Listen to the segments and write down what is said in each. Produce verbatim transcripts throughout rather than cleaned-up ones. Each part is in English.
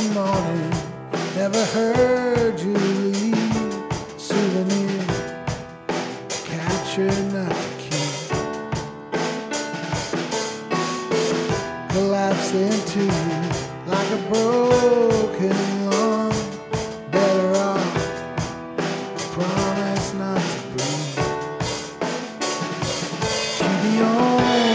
morning, never heard you leave. Souvenir, capture not to keep. Collapse into you like a broken lung. Better off, promise not to breathe. Keep me on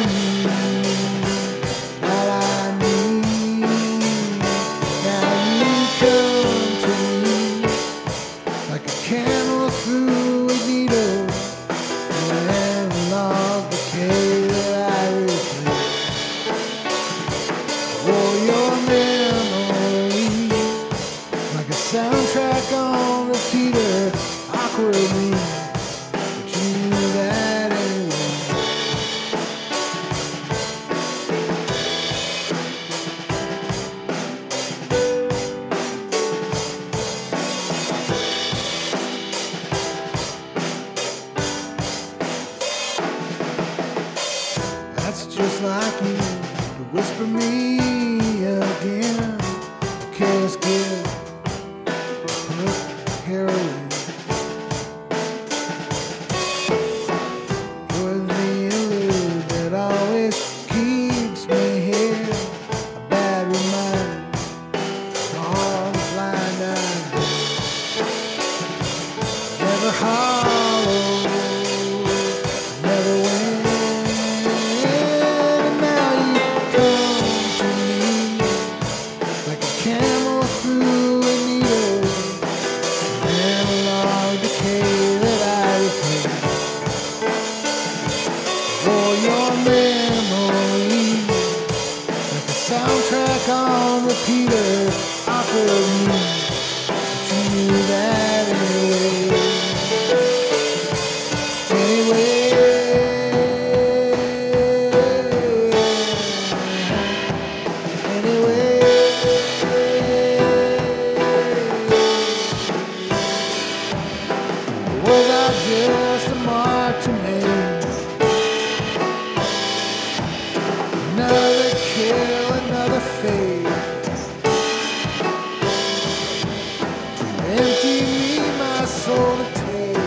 that I need. Now you come to me like a camel through a needle, and love decay that I replace. Oh, your memory like a soundtrack on repeater, awkwardly, but you knew that anyway. That's just like you to whisper me again. A careless gift, heroin. With me a lid that always keeps me here. A bad reminder, all the blind eyes. Never hollow, never win. And now you come to me like a camel through a needle, and a long decay that I replace. For your memory like a soundtrack on repeater, awkward me, but you knew that anyway. Anyway, anyway, was I just a mark to make? Another kill, another fate. Empty me, my soul to take.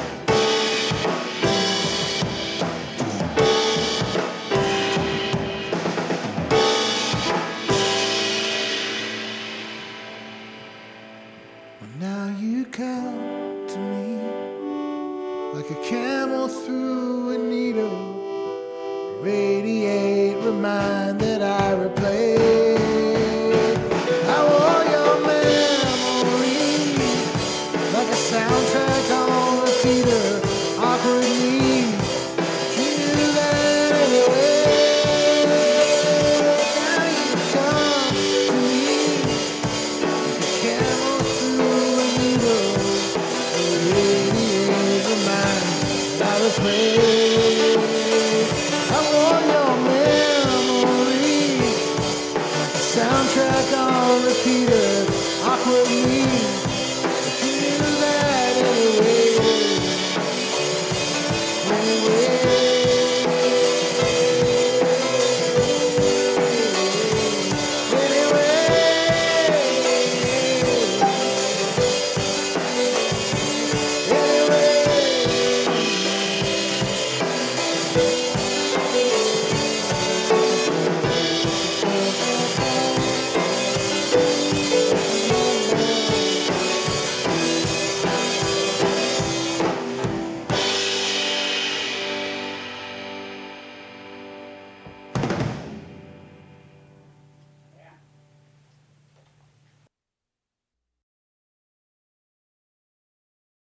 Well, now you come to me like a camel through a needle. Radiate, remind that I replay. I wore your memory like a soundtrack on repeater, awkwardly. You knew that anyway. Now you come to me like a camel through a needle. Radiate, remind that I replay. I want your memory like a soundtrack on repeater, awkwardly.